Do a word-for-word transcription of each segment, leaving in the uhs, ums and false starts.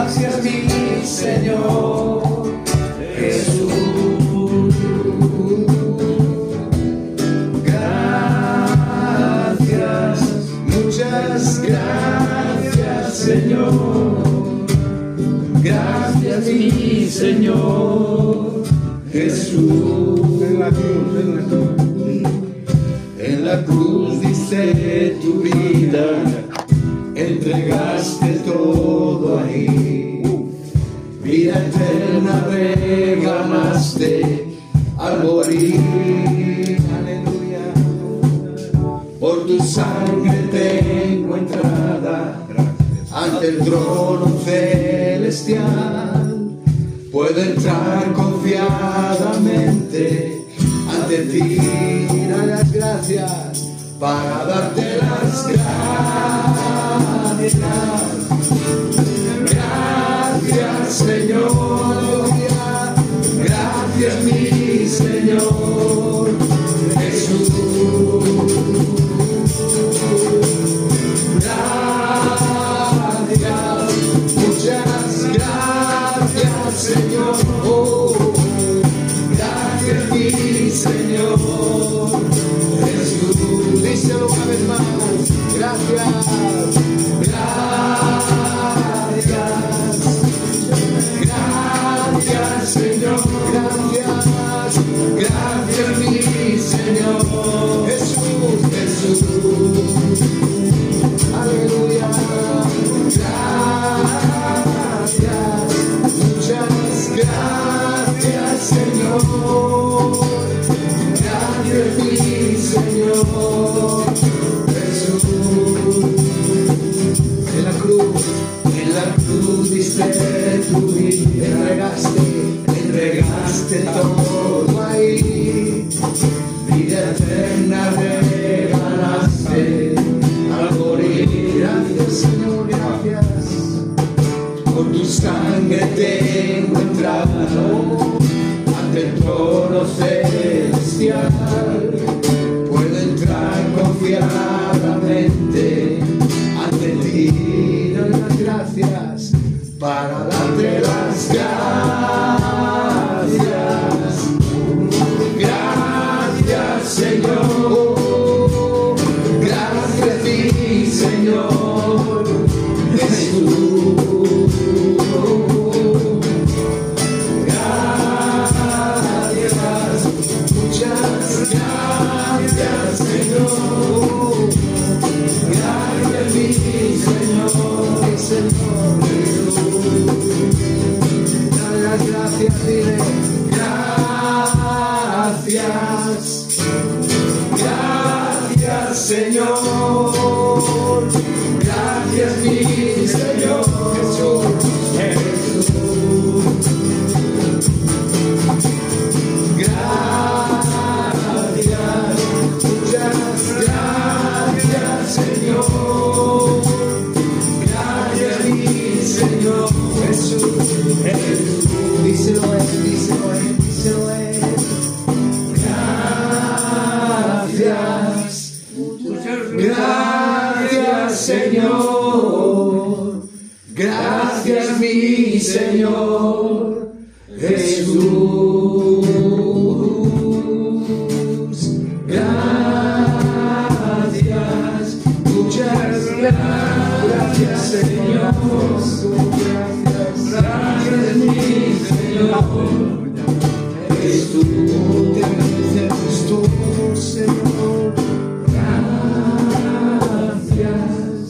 Gracias mi Señor Jesús. Gracias, muchas gracias Señor. Gracias mi Señor Jesús. En la cruz, en la cruz. En la cruz diste tu vida, entregaste todo ahí. Vida eterna regalaste al morir. Aleluya. Por tu sangre tengo entrada ante el trono celestial. Puedo entrar confiadamente ante ti. Dar las gracias para darte las gracias. Gracias Señor, gracias mi Señor Jesús. Gracias, muchas gracias Señor. Oh, gracias mi Señor Jesús. Díselo una vez más. Gracias, gracias, gracias Señor. Gracias, gracias mi Señor Jesús, Jesús. Aleluya. Gracias, muchas gracias Señor. Gracias mi Señor Jesús. En la cruz, en la cruz diste tu vida, entregaste, entregaste todo ahí. Vida eterna regalaste al morir. Gracias Señor, gracias. Por tu sangre tengo entrado ante el trono celestial. Puedo entrar confiadamente ante ti. Doy las gracias para darte las gracias. Gracias Señor, gracias mi Señor Jesús. Gracias, muchas gracias Señor. Gracias mi Señor, mi Señor Jesús. Dale las gracias, dile gracias. Gracias Señor. Gracias mi Señor Jesús. Jesús. Gracias, muchas gracias Señor. Gracias mi Señor Jesús. Jesús. Díselo es, díselo es, díselo es. Gracias, gracias Señor. Gracias mi Señor Jesús. Gracias, muchas gracias Señor. Gracias mi Señor Jesús. Te agradecemos todo Señor. Gracias,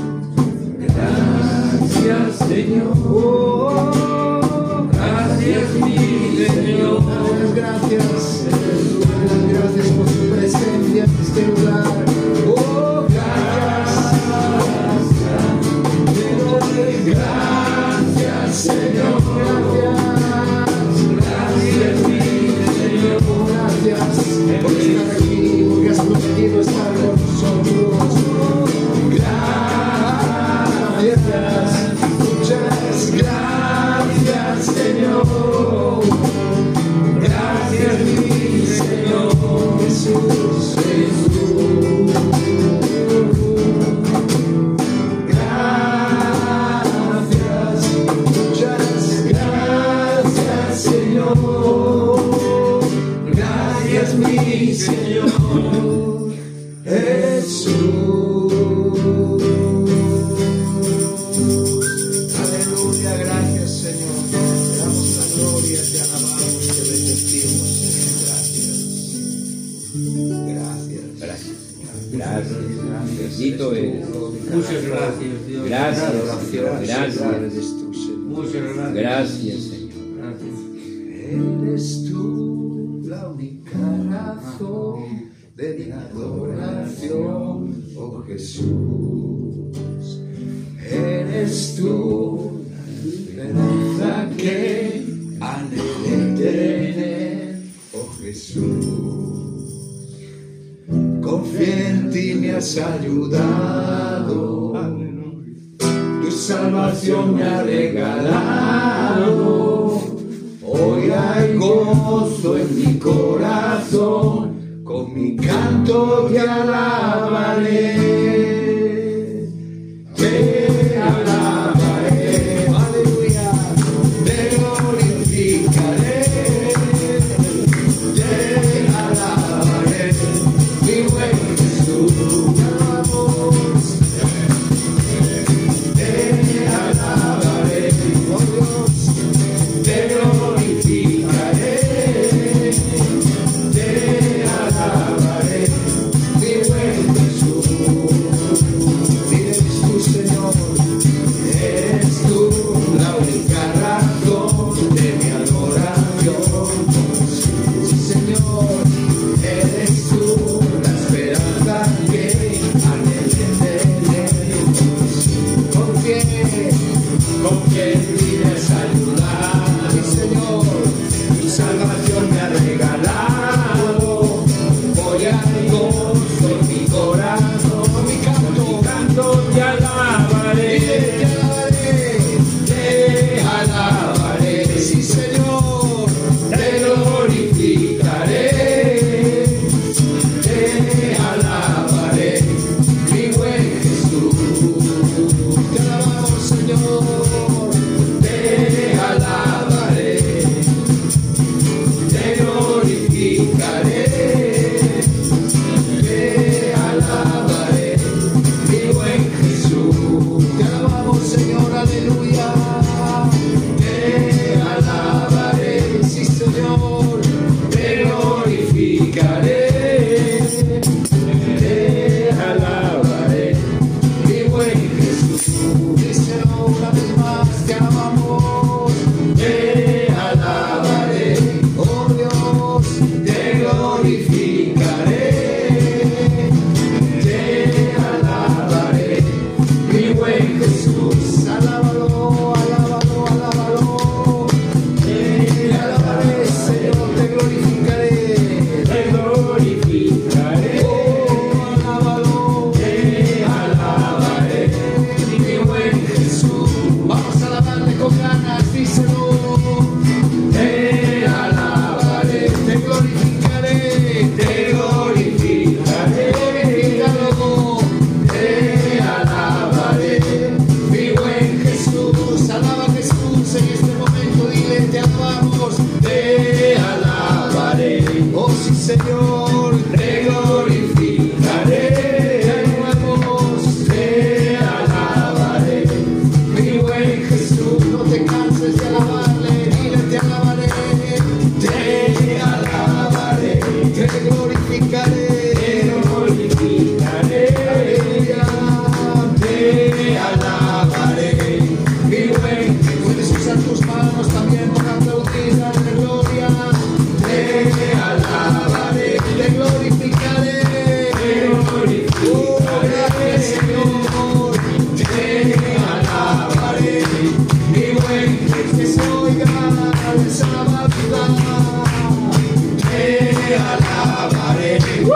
gracias Señor. Oh, gracias mi Señor. Gracias, gracias por su presencia en este lugar. Oh, gracias, gracias Señor. Gracias, gracias mi Señor. Gracias por estar aquí, porque has prometido estar con nosotros. Gracias, muchas gracias. Señor Jesús. Aleluya, gracias, Señor. Te damos la gloria, te alabamos, te bendecimos, Señor. Gracias. Gracias. Gracias, Señor. Gracias. Bendito eres. Muchas gracias, Dios. Gracias, Gracias, gracias. eres tú, Señor. Muchas gracias. Gracias, Señor. Gracias. Eres tú la única razón de mi adoración, oh Jesús. Eres tú la esperanza que anhelé tener, oh Jesús. Confié en ti, me has ayudado, tu salvación me ha regalado. Hoy hay gozo en mi corazón, con mi canto te alabaré, te alabaré, aleluya, te glorificaré, te alabaré, mi buen Jesús, te alabamos, te alabaré, oh Dios, te glorificaré, te alabaré, mi buen Jesús. Eres tú, Señor, eres tú la única razón de mi adoración. Sí, Señor, eres tú la esperanza que anhelé tener. Confié, confié en ti, me has ayudado, mi Señor, mi salvación me ha regalado. Hoy hay gozo en mi corazón, mi canto, mi canto te alabaré, te alabaré, te alabaré, sí Señor, te glorificaré, te alabaré, mi buen Jesús, te alabamos Señor, te alabaré, te glorificaré, te alabaré, mi buen Jesús, te alabamos Señor, aleluya, te alabaré, sí Señor, te glorificaré, te alabaré, mi buen Jesús, díselo una vez más, te alabamos, te alabaré, oh Dios, te glorificaré, te alabaré, mi buen Jesús, alábalo, alábalo, alábalo, te alabaré, Señor, te glorificaré, te glorificaré, oh, alábalo, te alabaré, mi buen Jesús, vamos a alabarle con ganas, díselo, te alabaré, te glorificaré, te glorificaré, glorifícalo, te alabaré, mi buen Jesús, alaba a Jesús en este momento, dile, te alabamos, te alabaré, oh sí Señor, te glorificaré, te alabamos, te alabaré, mi buen Jesús, no te canses de alabarle, dile, te alabaré, te alabaré, te glorificaré, te glorificaré, aleluya, te alabaré, mi buen Jesús. Puedes usar tus manos también para aplaudir, darle gloria, te alabaré, te glorificaré, te glorificaré, oh, gracias Señor, te alabaré, mi buen Jesús, que se oiga esa alabanza, te alabaré,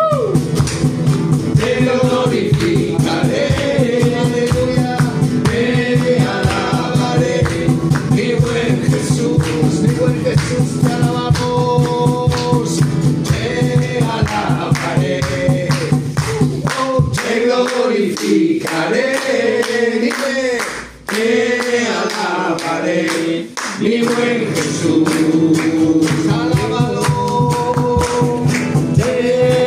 te glorificaré, aleluya, te alabaré, mi buen Jesús, mi buen Jesús, te alabamos, te alabaré, oh, te glorificaré, dile, te alabaré, mi buen Jesús, alábalo, te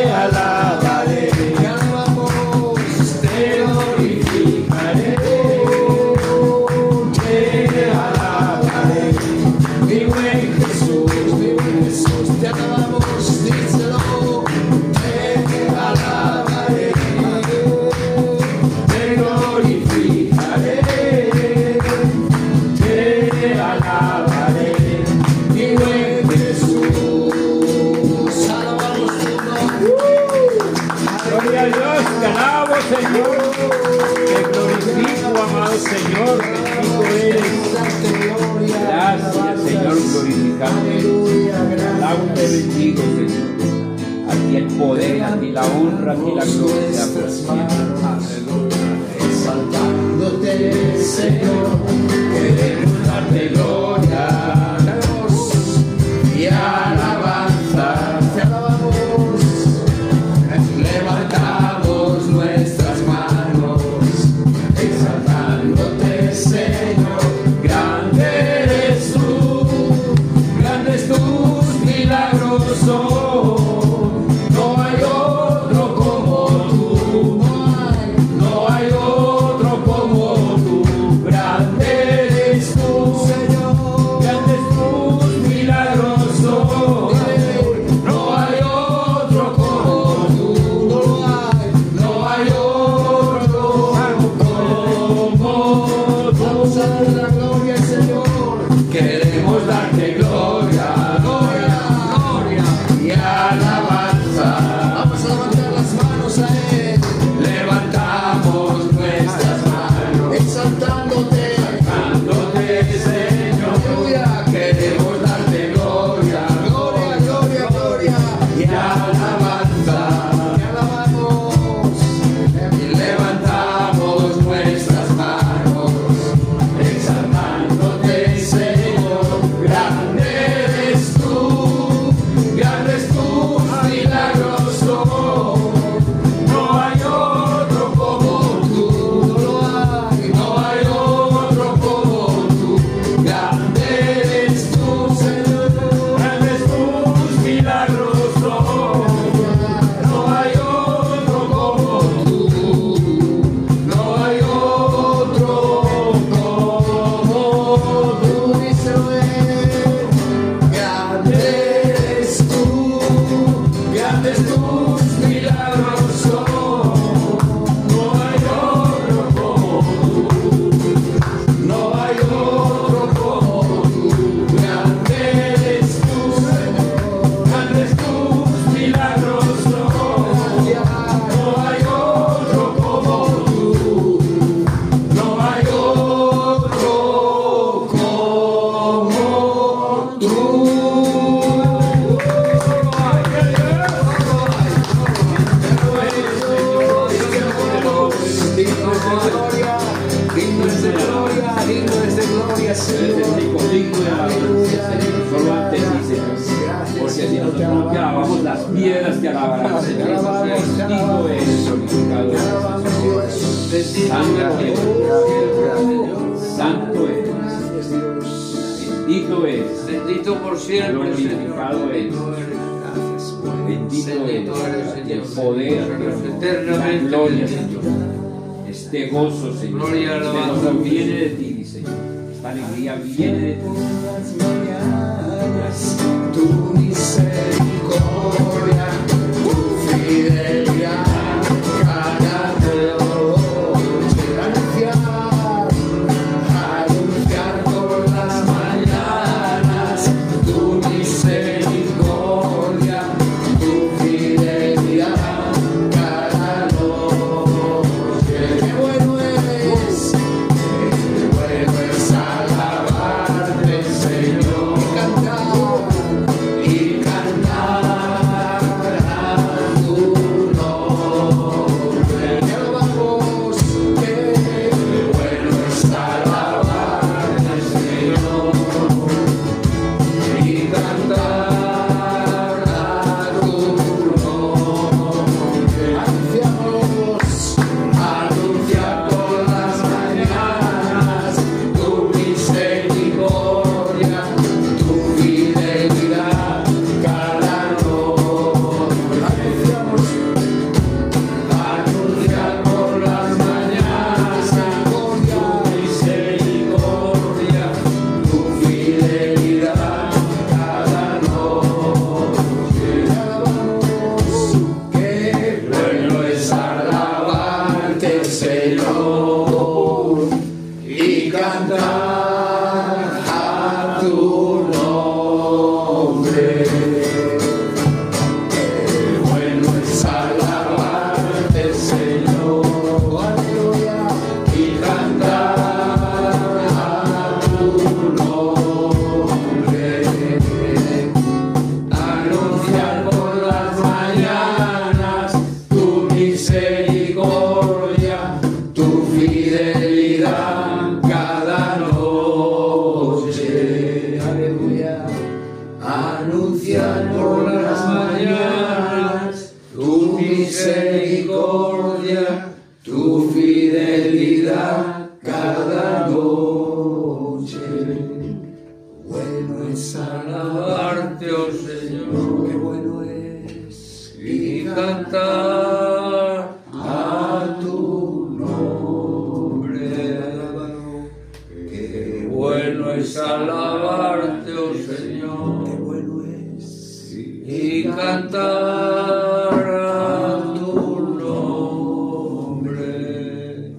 alabaré. Mi buen Jesús, alabamos tu nombre. Gloria a Dios, te alabo, Señor. Te glorifico, amado Señor. Bendito eres. Gracias, Señor, glorificante. Alabo, te bendigo, Señor. A ti el poder, a ti la honra, a ti la gloria por siempre. Exaltándote, Señor, queremos darte gloria y alabanza. Te alabamos, levantamos nuestras manos, exaltándote, Señor. Grande eres tú, grandes tus milagros son. No hay otro como tú, no hay otro como tú. Grande eres tú, Señor, grandes tus milagros son. No hay otro como tú, no hay otro como tú. Vamos a dar la gloria al Señor. Queremos darte gloria, gloria, gloria y alabanza. Vamos a levantar las manos a Él. Levantamos nuestras manos, exaltándote, exaltándote, Señor. Aleluya. Queremos darte gloria, gloria, gloria, gloria y alabanza. Te alabamos y levantamos nuestras manos, exaltándote, Señor. Grande eres tú, grandes tus milagros son. No hay otro como tú, no hay, no hay otro como tú. Grande eres tú, Señor, grandes tus milagros son. No hay otro como tú, no hay otro como tú. Díselo él. Grande eres tú, grandes tus milagros son. No hay otro como tú, no hay otro como tú. Grande eres tú, grandes tus milagros son. No hay otro como tú, no hay otro como tú. Digno es de gloria, digno es de gloria, digno es de gloria, Señor. Solo ante ti, Señor. Porque si nosotros no te alabamos, las piedras te alabarán, Señor. Bendito eres, glorificado eres. Santo eres. Bendito eres. Bendito por siempre, Glorificado Señor. eres. Bendito Bendito eres, eres. Y el Señor. poder, Eternamente la gloria, bendito. Señor. Este gozo, Señor. Gloria, Este alabanza. gozo viene de ti, Señor. Esta alegría viene de ti. Tu misericordia, tu fidelidad, cada noche anunciar, anunciar por las mañanas, tu misericordia, tu fidelidad, cada noche. Qué bueno es, qué bueno es alabarte, Señor, y cantar, y cantar a tu Bueno es alabarte, oh Señor, qué bueno es y cantar a tu nombre. Qué bueno es alabarte, oh Señor, qué bueno es y cantar a tu nombre.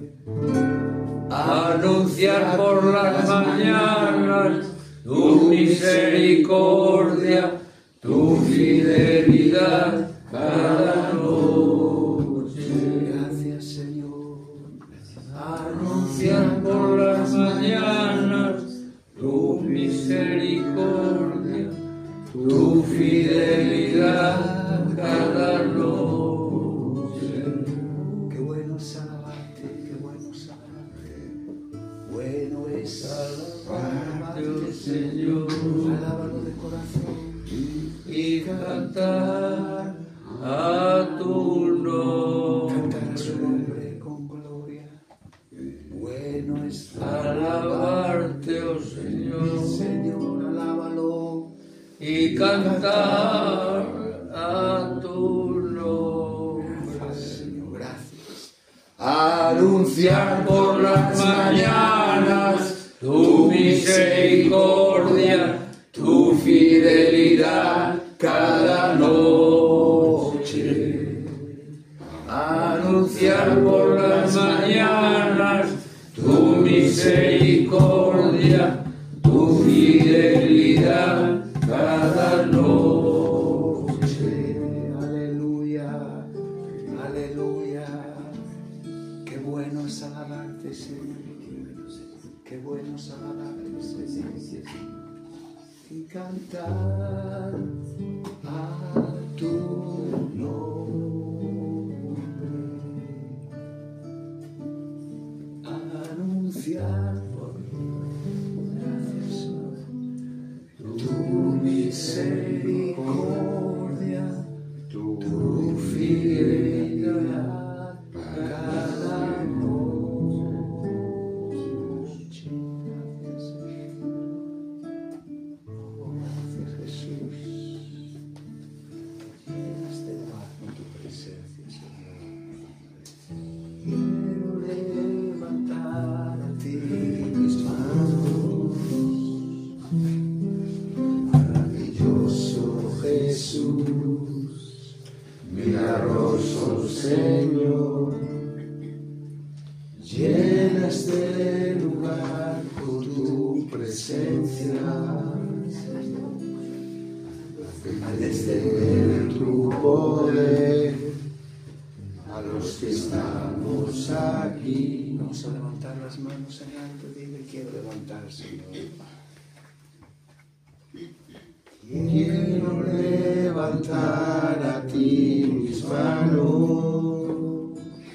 Anunciar por las mañanas tu misericordia, tu fidelidad cada noche. Gracias, Señor. Anunciar por las mañanas tu misericordia, tu fidelidad cada noche. Qué bueno es alabarte, qué bueno es alabarte. Bueno es alabarte, Señor, alábalo de corazón y cantar a tu nombre. cantar a su nombre con gloria. Bueno es Alabarte, oh Señor, Señor, alábalo. y cantar a tu nombre. Gracias, Señor, gracias. Anunciar por las mañanas tu misericordia, tu fidelidad cada noche. Anunciar por las mañanas tu misericordia, tu fidelidad cada noche. Aleluya, aleluya. Qué bueno es alabarte, Señor. Qué bueno es alabarte, Señor. Y cantar a tu nombre. Anunciar por gracias, Señor, tu misericordia, tu fidelidad cada noche. Gracias, Señor. Oh, gracias, Jesús. Llenas de paz con tu presencia, Señor. Quiero levantar a ti mis manos. Maravilloso Jesús, milagroso Señor, llena este lugar con tu presencia. Al descender tu poder a los que estamos aquí. Vamos a levantar las manos en alto. Dile, quiero levantar, Señor. Quiero levantar a ti mis manos.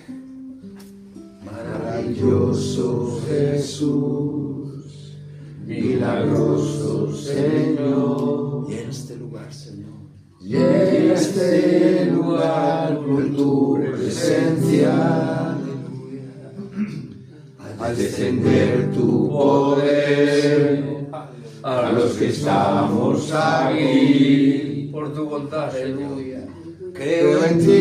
Maravilloso Jesús, milagroso Señor. Llena este lugar, Señor. Llena este lugar con tu presencia. Al descender tu poder a los que estamos aquí, por tu bondad, Señor. creo en ti,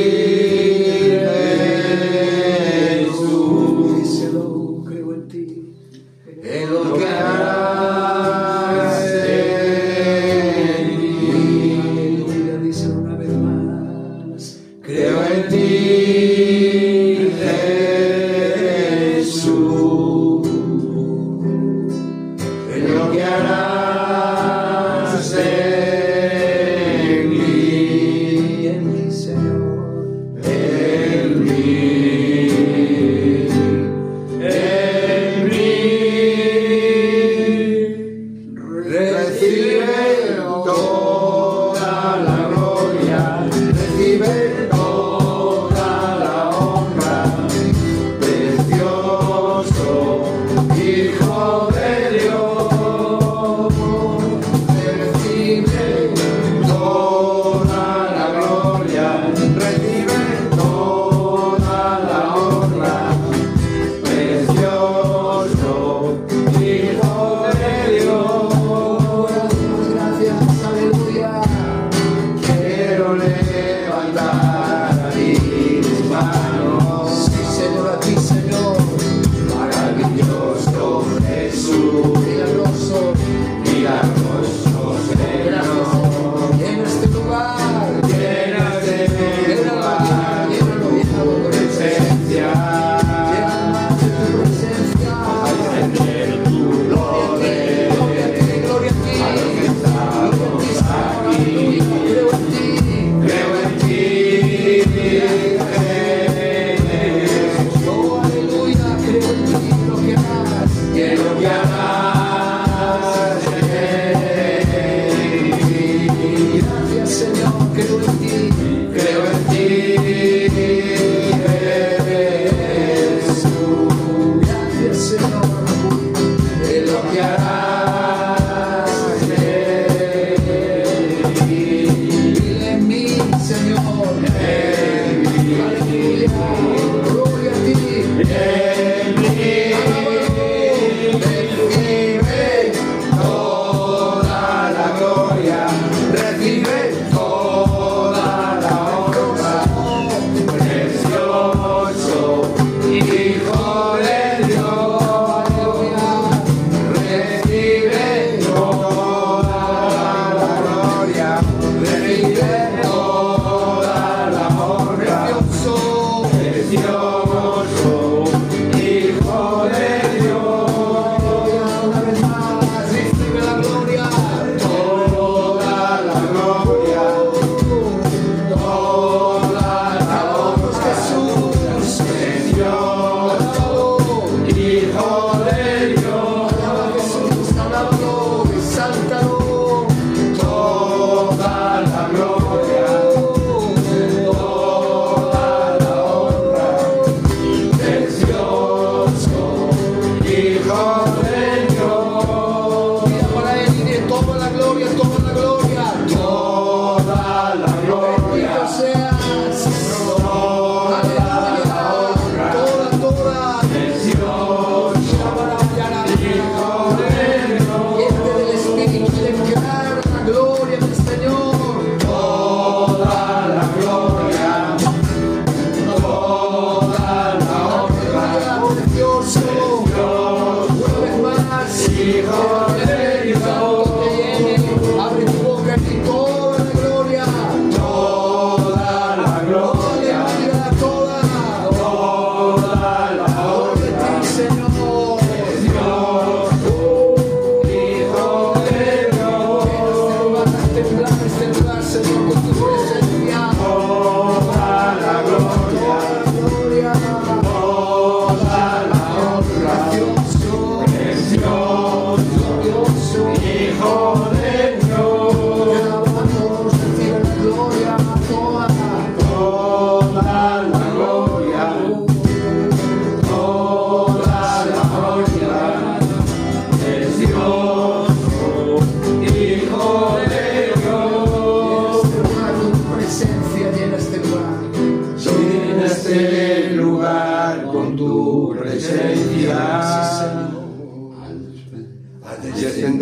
Jesús. Díselo, creo en ti, en lo que harás en mí. Aleluya, díselo una vez más. Creo en ti, Jesús, en lo que harás en mí, en mí, Señor, en mí, en mí. Recibe toda la gloria, recibe toda la honra, precioso Hijo de Dios.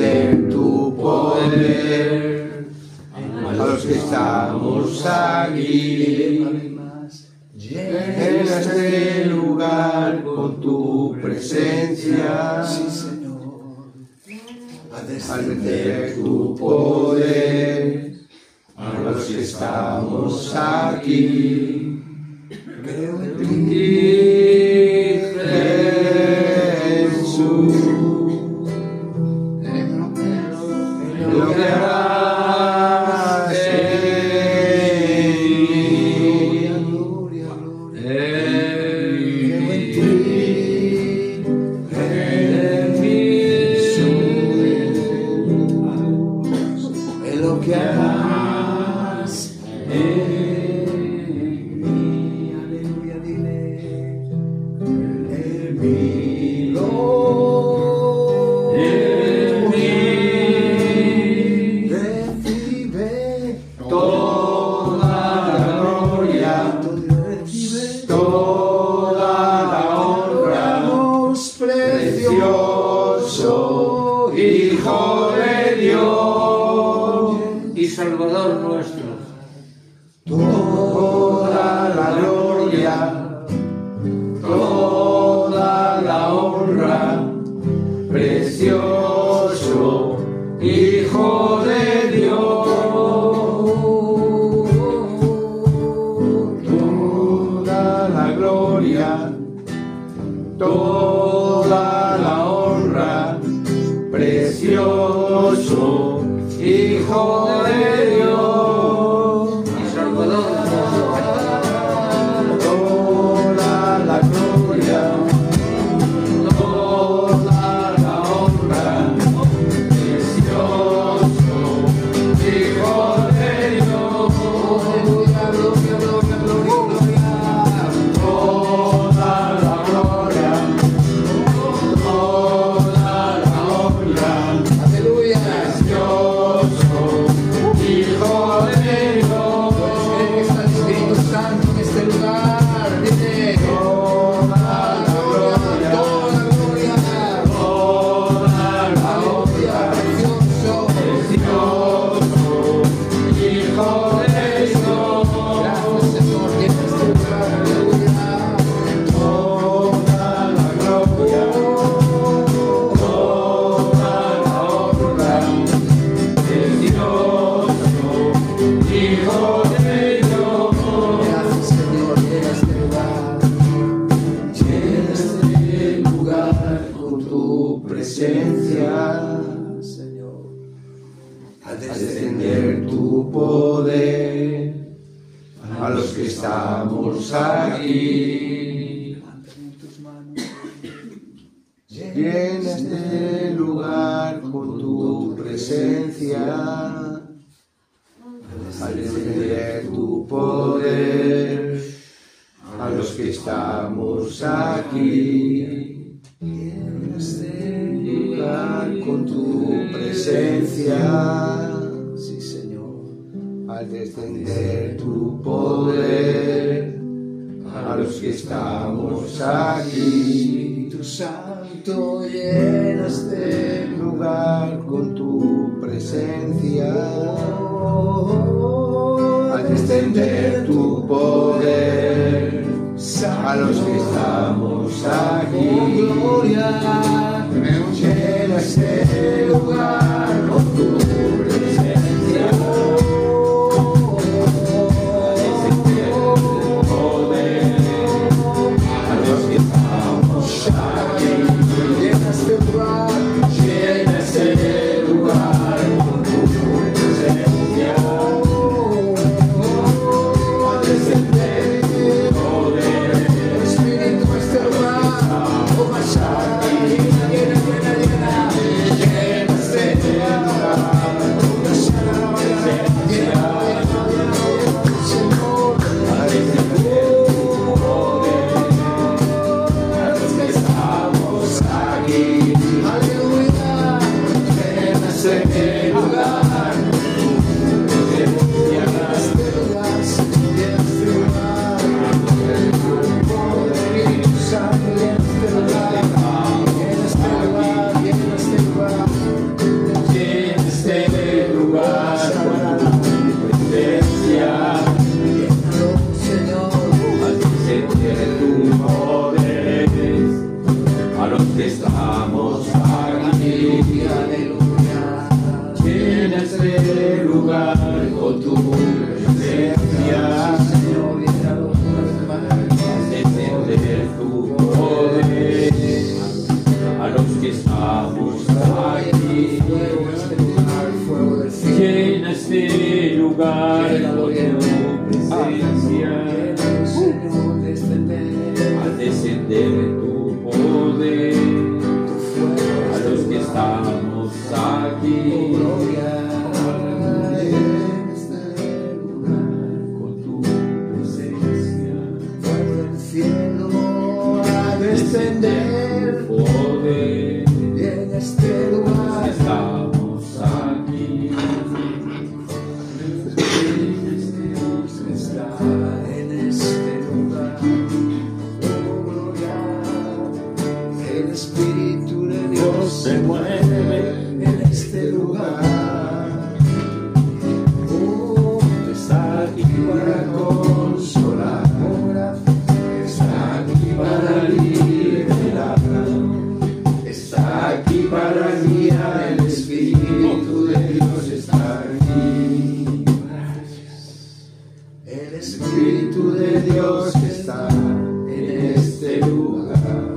extender tu poder a los que estamos aquí. Llena este lugar con tu presencia. Sí, Señor. Al extender tu poder a los que estamos aquí. Creo en ti, Jesús, en lo que harás en mí. Creo en ti, Jesús, en lo que harás en mí. Aleluya, dile. En mí, Lord, en mí recibe toda la gloria, recibe toda la honra, precioso Hijo de Dios Y Salvador nuestro. toda la gloria, toda la honra, precioso Hijo de Dios. Toda la gloria, toda la honra, precioso Hijo de Dios. Y Salvador nuestro. Toda la gloria, toda la honra, precioso Hijo de Dios. Aleluya, gloria, gloria, gloria, gloria. Toda la gloria, toda la honra, aleluya, precioso Hijo de Dios. Pues que está el Espíritu Santo en este lugar. Dice, toda la gloria, toda la gloria, toda la honra, precioso, precioso Hijo de Dios. Gracias, Señor, en este lugar. Aleluya. Toda la gloria, toda la honra, precioso Hijo de Dios. Gracias, Señor, en este lugar. Llena este lugar con tu presencia, Señor. Al descender tu poder a los que estamos aquí. Llena este lugar con tu presencia. Al descender tu poder a los que estamos aquí. Llena este lugar con tu presencia. Sí, Señor. Al descender tu poder a los que estamos aquí. Tu Santo, llena este lugar con tu presencia. Al descender tu poder a los que estamos aquí. Gloria, llena este lugar con tu presencia. Al descender tu poder a los que estamos aquí. Llena este lugar, llena este lugar con tu presencia. Al descender tu poder, Espíritu, este lugar, oh Mashiach, llena, llena, llena, llena, llena este lugar, oh Mashiach, llena, llena, llena, Señor. Al descender tu poder a los que estamos aquí. Aleluya, llena este lugar, llena este lugar, llena este lugar, Espíritu Santo, llena este lugar, llena este lugar, llena este lugar. lugar con tu presencia. Al descender tu poder a los que estamos aquí. Con tu presencia. Descender poder en este lugar. Estamos aquí. Está en este lugar. Oh, gloria. El Espíritu de Dios se mueve en este lugar. Oh, está aquí para consolar. Está aquí para liberar. Está aquí para guiar. El Espíritu de Dios está aquí. El Espíritu de Dios está en este lugar.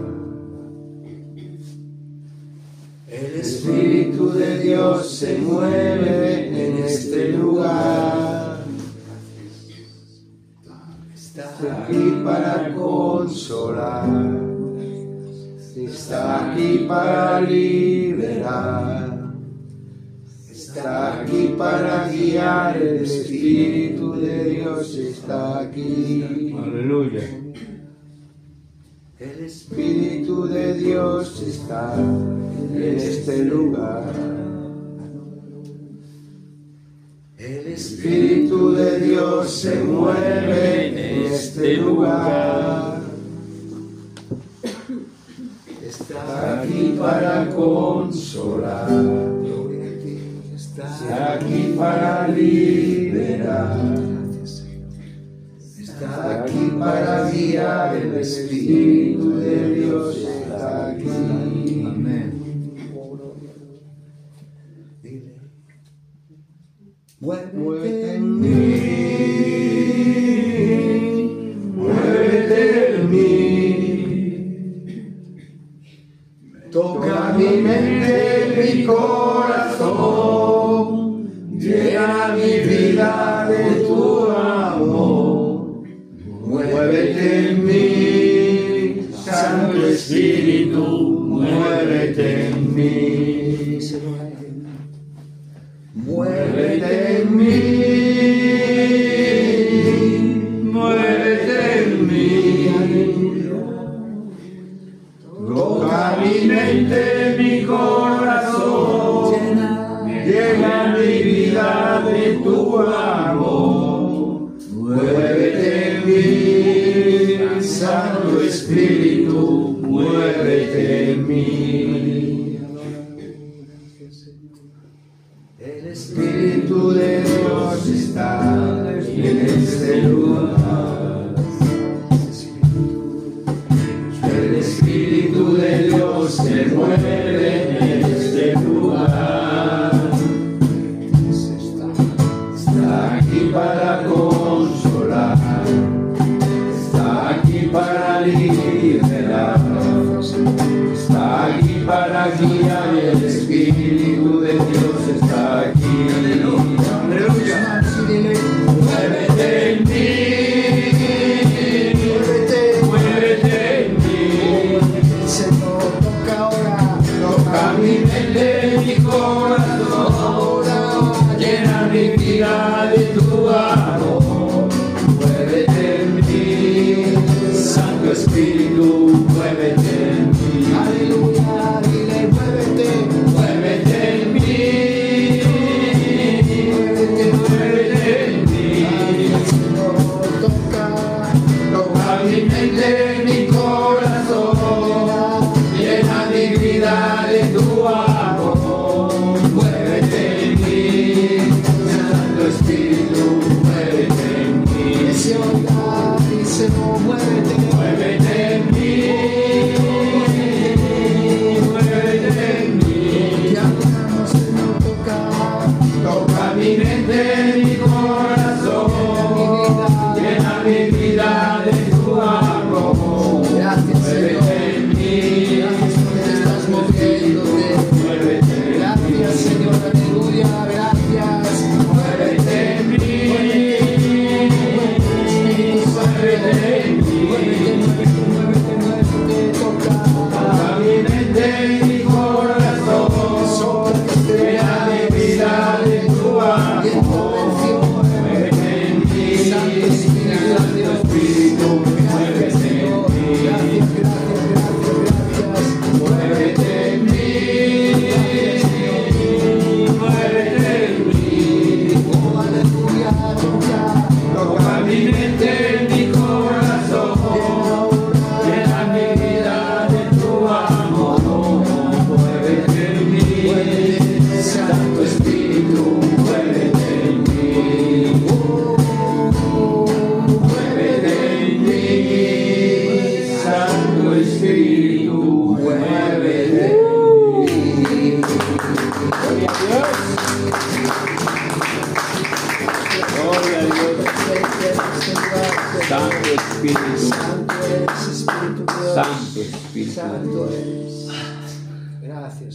El Espíritu de Dios se mueve en este lugar. Está aquí para consolar. Está aquí para liberar. Está aquí para guiar. El Espíritu de Dios está aquí. Aleluya. El Espíritu de Dios está en este lugar. El Espíritu de Dios se mueve en este lugar. Está aquí para consolar. Está aquí para liberar. Está aquí para guiar. El Espíritu de Dios está aquí. Amén. Muévete en mí, muévete en mí. Toca mi mente, mi corazón, llena mi vida de tu amor. Muévete en mí, Santo Espíritu, muévete en mí. Muévete en mí, muévete en mí. Toca mi mente, mi corazón, llena mi vida de tu amor. Muévete en mí, Santo Espíritu, muévete en mí. El Espíritu de Dios está en este lugar. El Espíritu de Dios se mueve en este lugar. Está aquí para consolar. Está aquí para liberar. Está aquí para guiar. El Espíritu de Dios está aquí. Aleluya. Muévete en mí. Muévete, muévete en mí. Señor, toca ahora. Toca mi mente, mi corazón. Llena mi vida de tu amor. Muévete en mí. Santo Espíritu, muévete en mí. Aleluya. Dile, muévete. Muévete en mí. Muévete en mí. Señor, toca. Toca mi mente, mi corazón. Llena mi vida de tu amor. Muévete en mí. Santo Espíritu, muévete en mí. Señor, dice, no, muévete. Muévete en mí. Muévete en mí. Ya no se nos toca. Toca mi mente, mi corazón. Llena mi vida de tu amor. Gracias, muévete en mí. Gracias porque estás moviéndote. Muévete. Gracias, Señor. Aleluya. Gracias. Muévete en mí.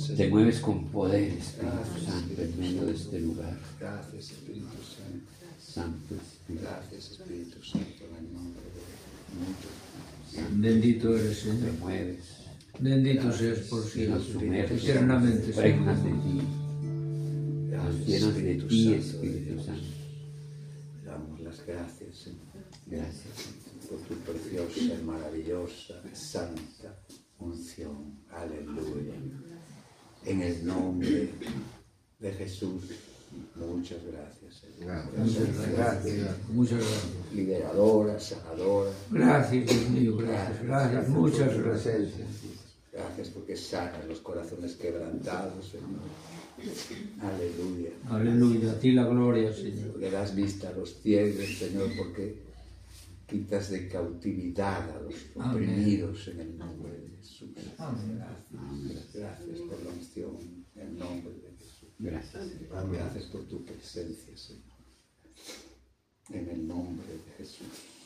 Señor. Te mueves con poder, Espíritu Gracias, Santo, en Espíritu medio de Santo. este lugar. Gracias, Espíritu Santo. Santo Espíritu. Gracias, Espíritu Santo, en el nombre de Bendito eres, Te Señor. mueves Bendito seas por y nos siempre, sumerges, eternamente, nos impregnas de Señor. ti, nos Gracias, llenas de Espíritu ti, Santo de Espíritu Dios. Santo. Damos las gracias, Señor, Gracias. por tu preciosa, maravillosa, santa unción. Aleluya. En el nombre de Jesús, muchas gracias, Señor. Muchas gracias. Muchas gracias. Liberadora, sanadora. Gracias, Dios mío, gracias, gracias, muchas gracias. Gracias porque sanas los corazones quebrantados, Señor. Aleluya. Aleluya, a ti la gloria, Señor. Porque das vista a los ciegos, Señor, porque quitas de cautividad a los oprimidos en el nombre de Jesús. Gracias. Gracias por la unción en el nombre de Jesús. Gracias. Gracias por tu presencia, Señor. En el nombre de Jesús.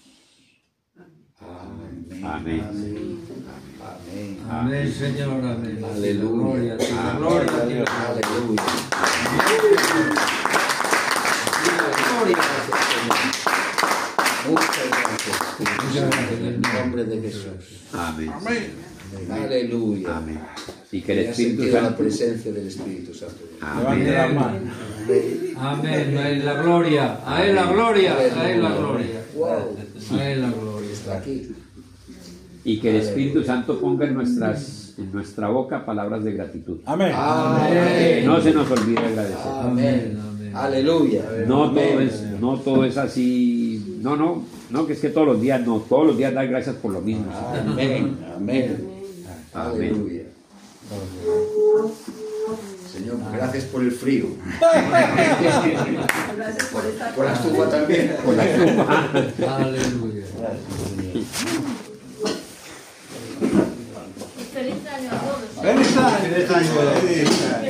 Amén. Amén. Amén. Amén. Amén, Señor, amén. Aleluya. Gloria a ti, la gloria a ti. Aleluya. Gloria a ti, Señor. Muchas gracias. Muchas gracias, En el nombre de Jesús. Amén. Aleluya. Amén. Y que el Ya has Espíritu sentido la Santo. presencia del Espíritu Santo. Amén. Amén, a él la gloria, a él la gloria, a él la gloria, Wow. a él la gloria. Está aquí. Y que el Espíritu Santo ponga en, nuestras, en nuestra boca palabras de gratitud. Amén. Que Amén. no se nos olvide agradecer. Amén. Amén. Aleluya. No todo, Amén. es, no todo es así. No, no, no, que es que todos los días, no, todos los días dar gracias por lo mismo. Amén. Amén. Amén. Aleluya. Señor, gracias por el frío. Gracias por esta Por la estufa también. Por la estufa. Aleluya. Feliz año a todos. Feliz año. Feliz año.